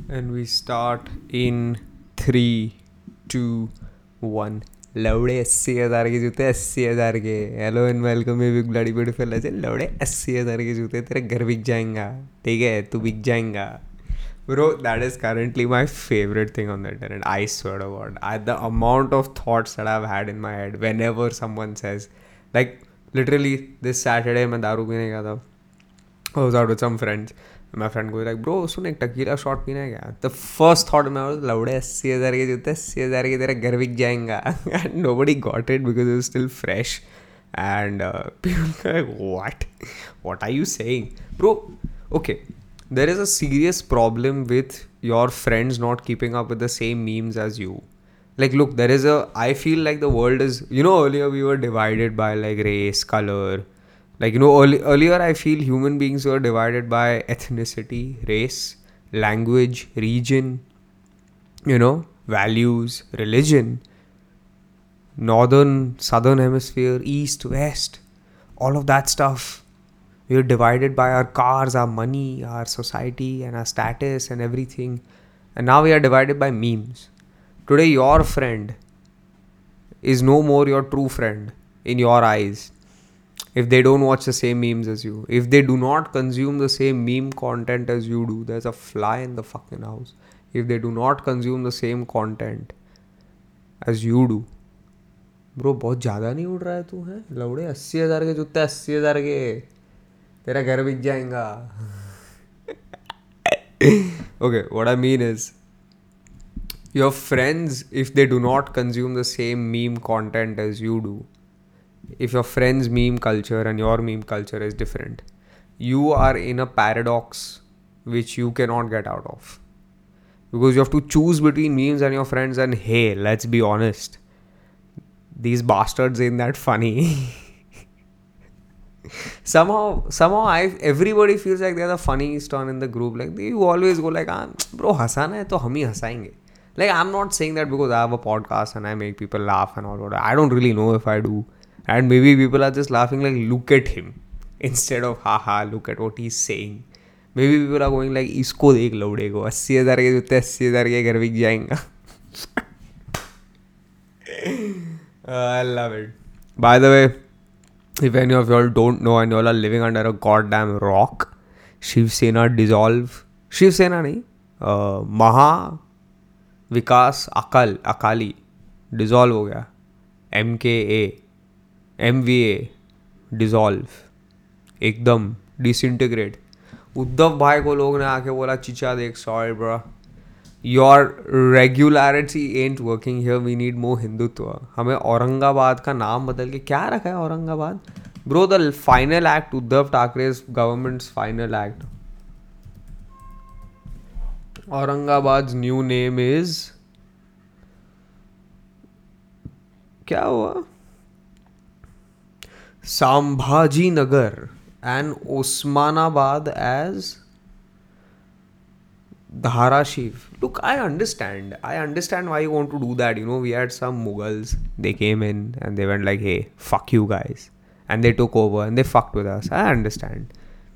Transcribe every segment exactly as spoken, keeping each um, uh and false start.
And we start in three, two, one. लौड़े अस्सी हज़ार के जूते अस्सी हज़ार के. Hello and welcome you big bloody beautiful legend. लौड़े अस्सी हज़ार के जूते तेरे घर बिक जाएंगा. ठीक है, तू बिक जाएंगा. Bro, that is currently my favorite thing on the internet. I swear to God. I, the amount of thoughts that I've had in my head whenever someone says, like, literally this Saturday मैं दारू पीने गया था. I was out with some friends. My friend goes like, bro, सुन एक tequila shot पीना है क्या? The first thought में was, लौड़े अस्सी हज़ार के जूते अस्सी हज़ार के तेरा घर बिक जाएंगा. And nobody got it because it was still fresh. And uh, people were like, what? What are you saying? Bro, okay. There is a serious problem with your friends not keeping up with the same memes as you. Like, look, there is a, I feel like the world is, you know, earlier we were divided by like race, color. Like, you know, early, earlier I feel human beings were divided by ethnicity, race, language, region, you know, values, religion, northern, southern hemisphere, east, west, all of that stuff. We are divided by our cars, our money, our society, and our status and everything. And now we are divided by memes. Today, your friend is no more your true friend in your eyes if they don't watch the same memes as you. If they do not consume the same meme content as you do, there's a fly in the fucking house. If they do not consume the same content as you do. Bro, बहुत ज़्यादा नहीं उड़ रहा है तू है लौड़े अस्सी हज़ार के जूते अस्सी हज़ार के तेरा घर बिक जाएगा. Okay, what I mean is, your friends, if they do not consume the same meme content as you do, if your friend's meme culture and your meme culture is different, you are in a paradox which you cannot get out of. Because you have to choose between memes and your friends, and hey, let's be honest, these bastards ain't that funny. somehow somehow I everybody feels like they're the funniest one in the group. Like, you always go like, ah, bro, हंसाना है तो हम ही हंसाएंगे. Like, I'm not saying that because I have a podcast and I make people laugh and all that. I don't really know if I do. And maybe people are just laughing like, look at him, instead of haha, look at what he's saying. Maybe people are going like, इसको देख लौड़े को अस्सी हज़ार के जूते अस्सी हज़ार के घर बिक जाएंगा. I love it. By the way, if any of y'all don't know and y'all are living under a goddamn rock, Shiv Sena dissolve. Shiv Sena nahi, uh, Maha Vikas Akal Akali dissolve हो गया. M K A M V A dissolve, एकदम disintegrate. Uddhav भाई को लोग ने आके बोला, चिचा देख, sorry bro, your regularity ain't working here, we need more Hindutva. हमें औरंगाबाद का नाम बदल के क्या रखा है Aurangabad? Bro, the final act, Uddhav Thackeray's government's final act, औरंगाबाद's new name is, क्या हुआ? Sambhaji Nagar, and Osmanabad as Dharashiv. Look, I understand. I understand why you want to do that. You know, we had some Mughals. They came in and they went like, hey, fuck you guys. And they took over and they fucked with us. I understand.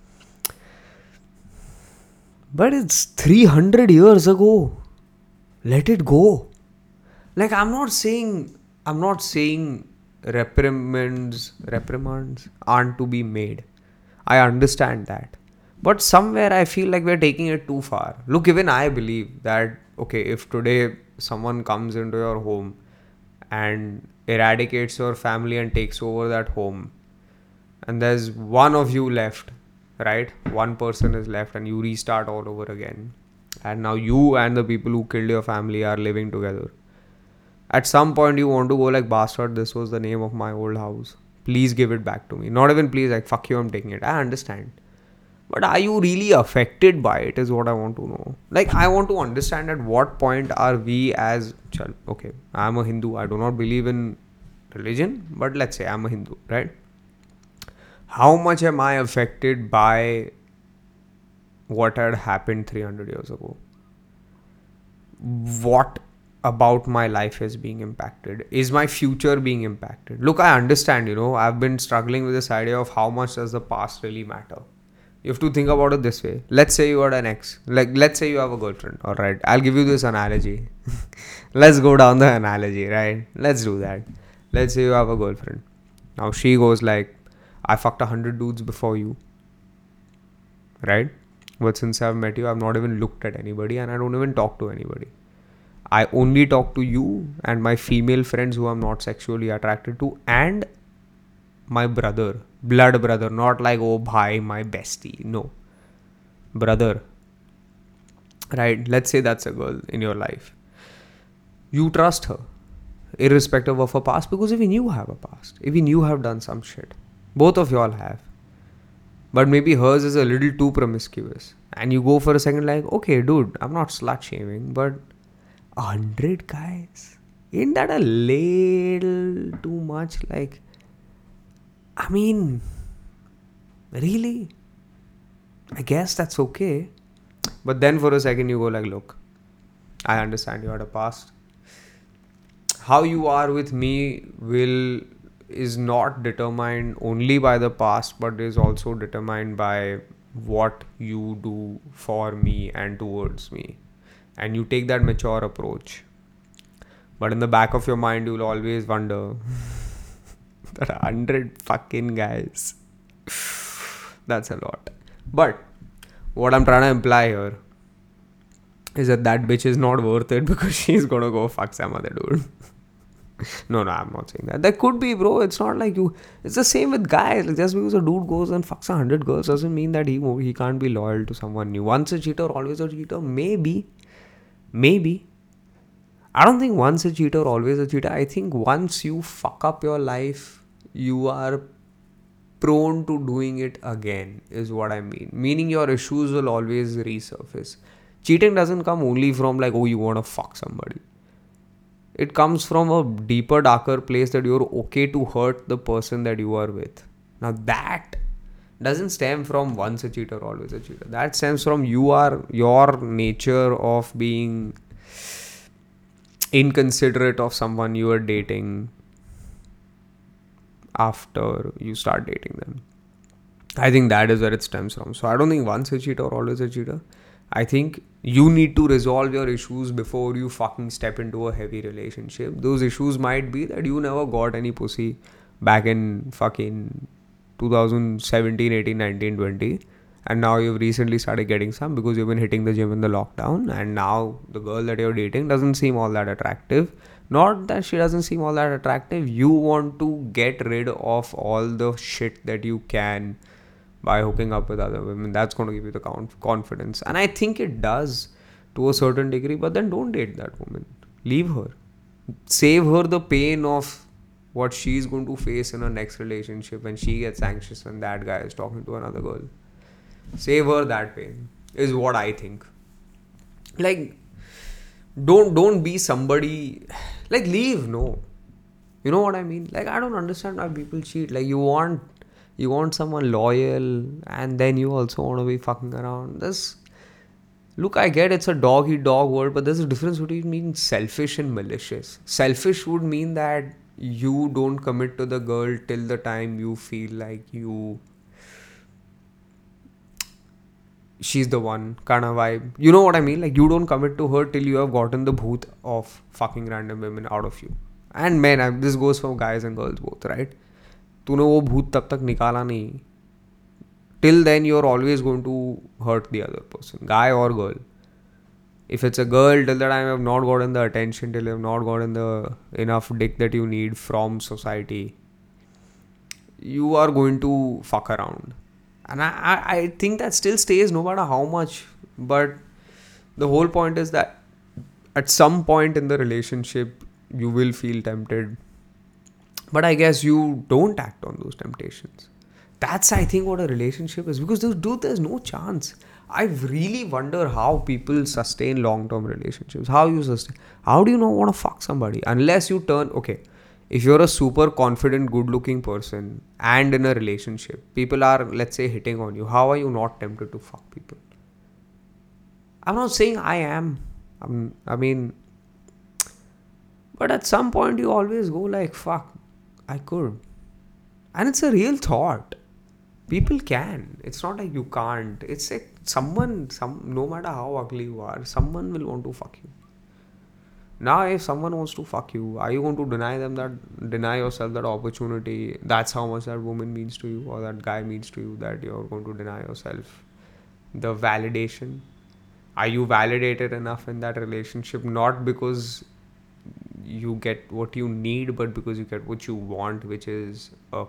But it's three hundred years ago. Let it go. Like, I'm not saying, I'm not saying reprimands, reprimands aren't to be made. I understand that. But somewhere I feel like we're taking it too far. Look, even I believe that, okay, if today someone comes into your home and eradicates your family and takes over that home, and there's one of you left, right? One person is left and you restart all over again. And now you and the people who killed your family are living together. At some point you want to go like, bastard, this was the name of my old house. Please give it back to me. Not even please, like, fuck you, I'm taking it. I understand. But are you really affected by it is what I want to know. Like, I want to understand at what point are we as, okay, I'm a Hindu. I do not believe in religion, but let's say I'm a Hindu, right? How much am I affected by what had happened three hundred years ago? What about my life is being impacted? Is my future being impacted? Look, I understand, you know, I've been struggling with this idea of how much does the past really matter? You have to think about it this way. Let's say you are an ex. Like, let's say you have a girlfriend. All right. I'll give you this analogy. Let's go down the analogy, right? Let's do that. Let's say you have a girlfriend. Now she goes like, I fucked a hundred dudes before you. Right? But since I've met you, I've not even looked at anybody and I don't even talk to anybody. I only talk to you and my female friends who I'm not sexually attracted to and my brother, blood brother, not like, oh, bhai, my bestie. No. Brother. Right? Let's say that's a girl in your life. You trust her, irrespective of her past, because even you have a past. Even you have done some shit. Both of y'all have. But maybe hers is a little too promiscuous. And you go for a second like, okay, dude, I'm not slut shaming, but a hundred guys? Ain't that a little too much? Like, I mean, really? I guess that's okay. But then for a second you go like, look, I understand you had a past. How you are with me will is not determined only by the past, but is also determined by what you do for me and towards me. And you take that mature approach. But in the back of your mind, you'll always wonder, there are a hundred fucking guys. That's a lot. But what I'm trying to imply here is that that bitch is not worth it because she's gonna go fuck some other dude. no, no, I'm not saying that. That could be, bro. It's not like you. It's the same with guys. Like, just because a dude goes and fucks a hundred girls doesn't mean that he he can't be loyal to someone new. Once a cheater, always a cheater. Maybe, maybe. I don't think once a cheater, always a cheater. I think once you fuck up your life, you are prone to doing it again, is what I mean. Meaning your issues will always resurface. Cheating doesn't come only from like, oh, you want to fuck somebody. It comes from a deeper, darker place that you're okay to hurt the person that you are with. Now that doesn't stem from once a cheater, always a cheater. That stems from you are your nature of being inconsiderate of someone you are dating after you start dating them. I think that is where it stems from. So I don't think once a cheater, always a cheater. I think you need to resolve your issues before you fucking step into a heavy relationship. Those issues might be that you never got any pussy back in fucking twenty seventeen, eighteen, nineteen, twenty. And now you've recently started getting some because you've been hitting the gym in the lockdown. And now the girl that you're dating doesn't seem all that attractive. Not that she doesn't seem all that attractive. You want to get rid of all the shit that you can by hooking up with other women. That's going to give you the confidence. And I think it does to a certain degree. But then don't date that woman. Leave her. Save her the pain of what she's going to face in her next relationship when she gets anxious when that guy is talking to another girl. Save her that pain, is what I think. Like, don't don't be somebody, like, leave, no. You know what I mean? Like, I don't understand why people cheat. Like, you want you want someone loyal and then you also want to be fucking around. This, look, I get it's a dog-eat-dog world, but there's a difference between being selfish and malicious. Selfish would mean that you don't commit to the girl till the time you feel like you she's the one kind of vibe. You know what I mean? Like, you don't commit to her till you have gotten the bhoot of fucking random women out of you. And men, I, this goes for guys and girls both, right? तूने वो भूत तब तक निकाला नहीं. Till then, you're always going to hurt the other person, guy or girl. If it's a girl, till the time you have not gotten the attention, till you have not gotten the enough dick that you need from society, you are going to fuck around. And I, I, I think that still stays no matter how much. But the whole point is that at some point in the relationship, you will feel tempted. But I guess you don't act on those temptations. That's, I think, what a relationship is. Because, dude, there's no chance. I really wonder how people sustain long-term relationships. How you sustain? How do you not want to fuck somebody? Unless you turn... Okay, if you're a super confident, good-looking person and in a relationship, people are, let's say, hitting on you. How are you not tempted to fuck people? I'm not saying I am. I'm, I mean... But at some point, you always go like, fuck, I could. And it's a real thought. People can. It's not like you can't. It's like someone, some no matter how ugly you are, someone will want to fuck you. Now, if someone wants to fuck you, are you going to deny them that, deny yourself that opportunity? That's how much that woman means to you or that guy means to you, that you're going to deny yourself the validation. Are you validated enough in that relationship? Not because you get what you need, but because you get what you want, which is a,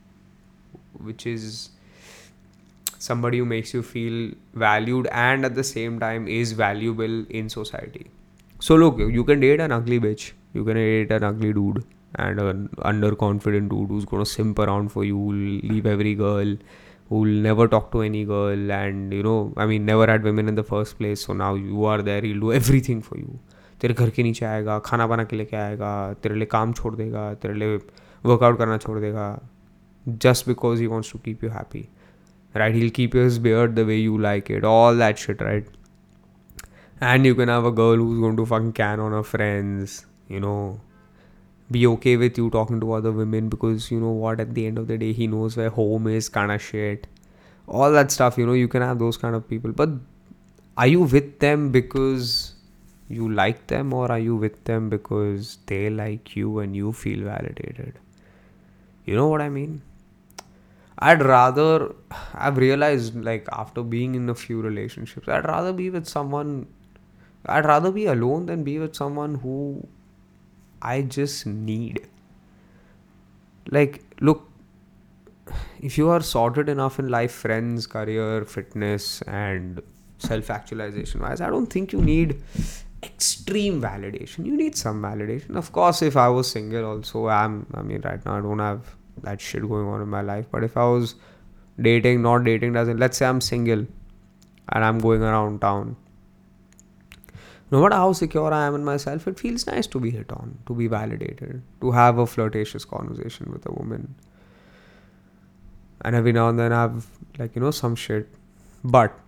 which is somebody who makes you feel valued and at the same time is valuable in society. So look, you can date an ugly bitch, you can date an ugly dude and an underconfident dude who's gonna simp around for you, who'll leave every girl, who'll never talk to any girl, and you know, I mean, never had women in the first place. So now you are there, he'll do everything for you. तेरे घर के नीचे आएगा, खाना बना के लेके आएगा, तेरे लिए काम छोड़ देगा, तेरे लिए वर्कआउट करना छोड़ देगा, just because he wants to keep you happy, right? He'll keep his beard the way you like it, all that shit, right? And you can have a girl who's going to fucking can on her friends, you know, be okay with you talking to other women because, you know what, at the end of the day, he knows where home is, kind of shit. All that stuff, you know, you can have those kind of people. But are you with them because you like them, or are you with them because they like you and you feel validated? You know what I mean? I'd rather, I've realized, like, after being in a few relationships, I'd rather be with someone, I'd rather be alone than be with someone who I just need. Like, look, if you are sorted enough in life, friends, career, fitness, and self-actualization wise, I don't think you need extreme validation. You need some validation. Of course, if I was single also, I'm, I mean, right now I don't have that shit going on in my life. But if I was dating, not dating doesn't, let's say I'm single and I'm going around town, no matter how secure I am in myself, it feels nice to be hit on, to be validated, to have a flirtatious conversation with a woman. And every now and then I have, like, you know, some shit. But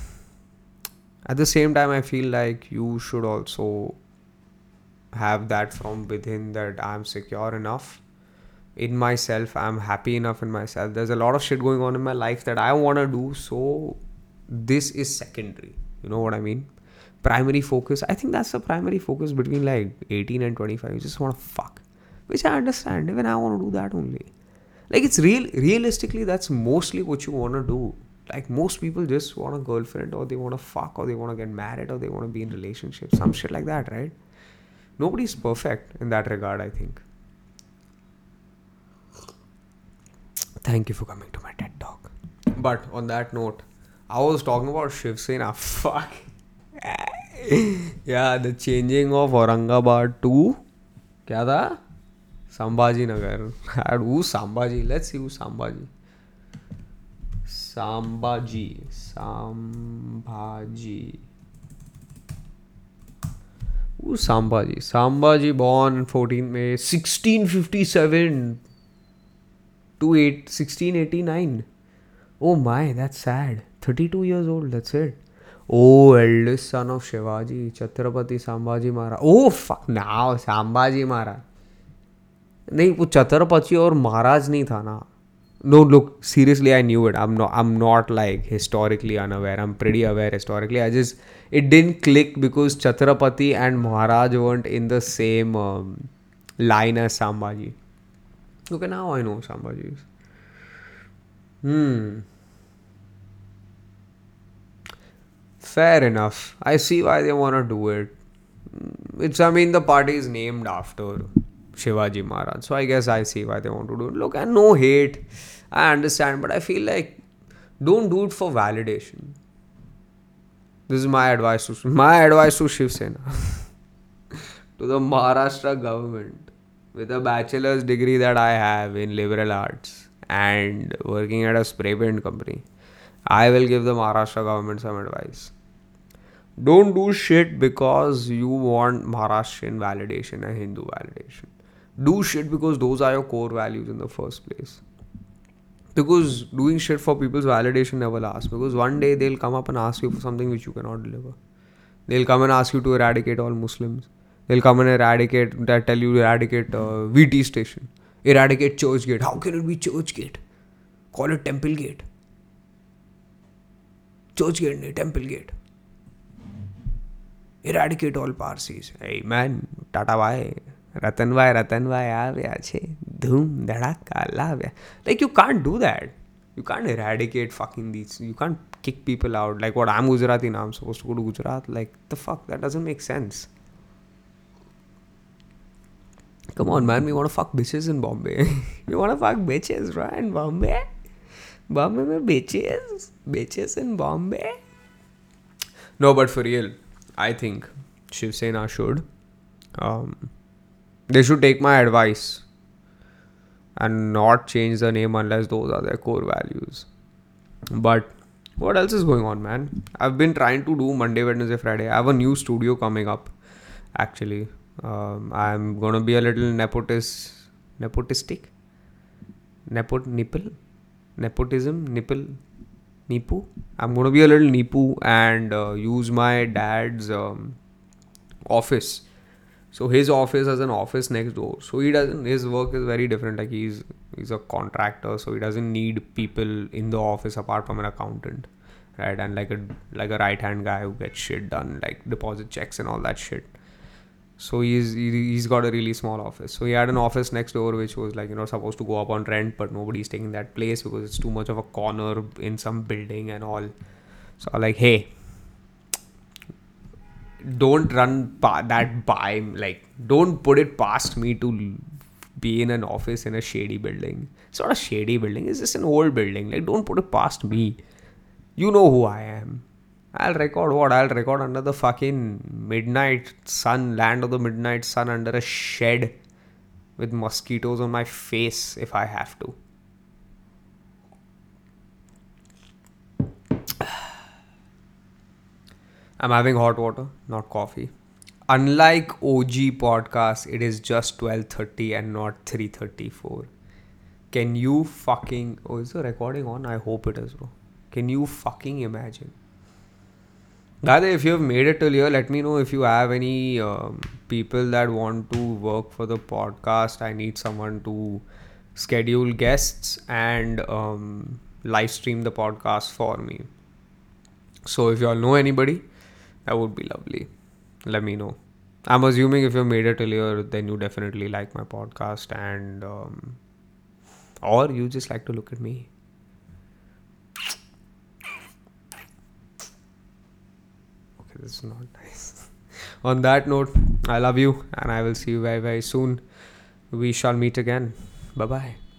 at the same time, I feel like you should also have that from within, that I'm secure enough in myself, I'm happy enough in myself. There's a lot of shit going on in my life that I want to do, so this is secondary. You know what I mean? Primary focus, I think that's the primary focus between like eighteen and twenty-five. You just want to fuck, which I understand. Even I want to do that only. Like, it's real, realistically, that's mostly what you want to do. Like, most people just want a girlfriend, or they want to fuck, or they want to get married, or they want to be in relationships, some shit like that, right? Nobody's perfect in that regard, I think. Thank you for coming to my TED Talk. But on that note, I was talking about Shiv Sena. Fuck. Yeah, the changing of Aurangabad to क्या था? Sambhaji Nagar. Who's Sambhaji? Let's see who's Sambhaji. Sambhaji. Sambhaji. Who's Sambhaji? Sambhaji born fourteenth May sixteen fifty-seven to eight, sixteen eighty-nine. Oh my, that's sad. thirty-two years old, that's it. Oh, eldest son of Shivaji, Chhatrapati Sambhaji Maharaj. Oh, fuck, now Sambhaji Maharaj. नहीं, वो छत्रपति और महाराज नहीं था ना. No, look, seriously, I knew it. I'm not, I'm not like historically unaware. I'm pretty aware historically. I just, it didn't click because Chhatrapati and Maharaj weren't in the same um, line as Sambhaji. Okay, now I know Sambhaji is. Hmm. Fair enough. I see why they want to do it. It's, I mean, the party is named after Shivaji Maharaj. So I guess I see why they want to do it. Look, and no hate. I understand. But I feel like, don't do it for validation. This is my advice to, my advice to Shiv Sena. To the Maharashtra government. With a bachelor's degree that I have in liberal arts and working at a spray paint company, I will give the Maharashtra government some advice. Don't do shit because you want Maharashtrian validation and Hindu validation. Do shit because those are your core values in the first place. Because doing shit for people's validation never lasts. Because one day they'll come up and ask you for something which you cannot deliver. They'll come and ask you to eradicate all Muslims. They'll come and eradicate, that tell you to eradicate uh, V T station. Eradicate Churchgate. How can it be Churchgate? Call it Temple Gate. Church Gate nahi, Temple Gate. Eradicate all Parsis. Hey man, Tata bhai, Ratan bhai, Ratan bhai aave ache. Dhoom, dhadaka, lave. Like you can't do that. You can't eradicate fucking these. You can't kick people out. Like what, I'm Gujarati now, I'm supposed to go to Gujarat. Like the fuck, that doesn't make sense. Come on, man, we want to fuck bitches in Bombay. We want to fuck bitches, right? In Bombay? Bombay mein bitches? Bitches in Bombay? No, but for real, I think Shiv Sena should. Um, they should take my advice and not change the name unless those are their core values. But what else is going on, man? I've been trying to do Monday, Wednesday, Friday. I have a new studio coming up, actually. Um, I'm gonna be a little nepotist, nepotistic, nepot nipple, nepotism, nipple, nipu. I'm gonna be a little nipu and uh, use my dad's um, office. So his office has an office next door. So he doesn't. His work is very different. Like he's he's a contractor, so he doesn't need people in the office apart from an accountant, right? And like a like a right hand guy who gets shit done, like deposit checks and all that shit. So he's he's got a really small office. So he had an office next door which was like, you know, supposed to go up on rent, but nobody's taking that place because it's too much of a corner in some building and all. So I'm like, hey, don't run pa- that by, like, don't put it past me to be in an office in a shady building. It's not a shady building, it's just an old building. Like, don't put it past me. You know who I am. I'll record what? I'll record under the fucking midnight sun, land of the midnight sun, under a shed with mosquitoes on my face if I have to. I'm having hot water, not coffee. Unlike O G podcast, it is just twelve thirty and not three thirty-four. Can you fucking... Oh, is the recording on? I hope it is, bro. Can you fucking imagine? Dada, if you have made it till here, let me know if you have any um, people that want to work for the podcast. I need someone to schedule guests and um, live stream the podcast for me. So if you all know anybody, that would be lovely. Let me know. I'm assuming if you made it till here, then you definitely like my podcast, and um, or you just like to look at me. This is not nice. On that note, I love you and I will see you very, very soon. We shall meet again. Bye-bye.